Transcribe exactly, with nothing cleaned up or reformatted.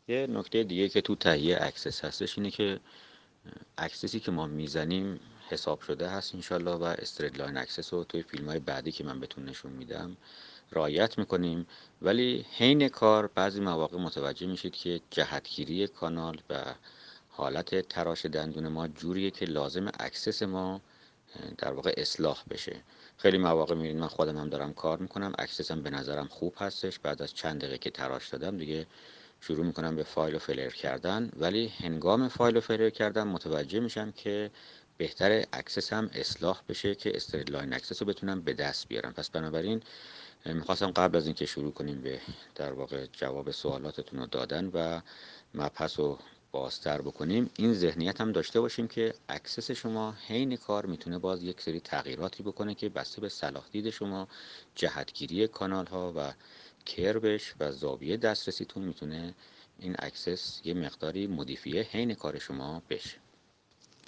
یه نکته دیگه که تو تهیه اکسس هستش اینه که اکسسی که ما میزنیم حساب شده هست انشالله و استرید لاین اکسس رو توی فیلم های بعدی که من بهتون نشون میدم رعایت میکنیم. ولی حین کار بعضی مواقع متوجه میشید که جهتگیری کانال و حالت تراش دندون ما جوریه که لازم اکسس ما در واقع اصلاح بشه. خیلی مواقع میبینید من خودم هم دارم کار میکنم، اکسسم به نظرم خوب هستش، بعد از چند دقیقه که تراش دادم دیگه شروع میکنم به فایل و فلر کردن، ولی هنگام فایل و فلر کردن متوجه میشم که بهتر اکسس هم اصلاح بشه که استرید لاین اکسس رو بتونم به دست بیارم. پس بنابراین میخواستم قبل از اینکه شروع کنیم به در واقع جواب سوالاتتون رو دادن و مبحث رو بازتر بکنیم، این ذهنیت هم داشته باشیم که اکسس شما حین کار میتونه باز یک سری تغییراتی بکنه که بسته به صلاح دید شما، جهتگیری کانال ها و کربش و زاویه دسترسیتون میتونه این اکسس یه مقداری مودیفیه حین کار شما بشه.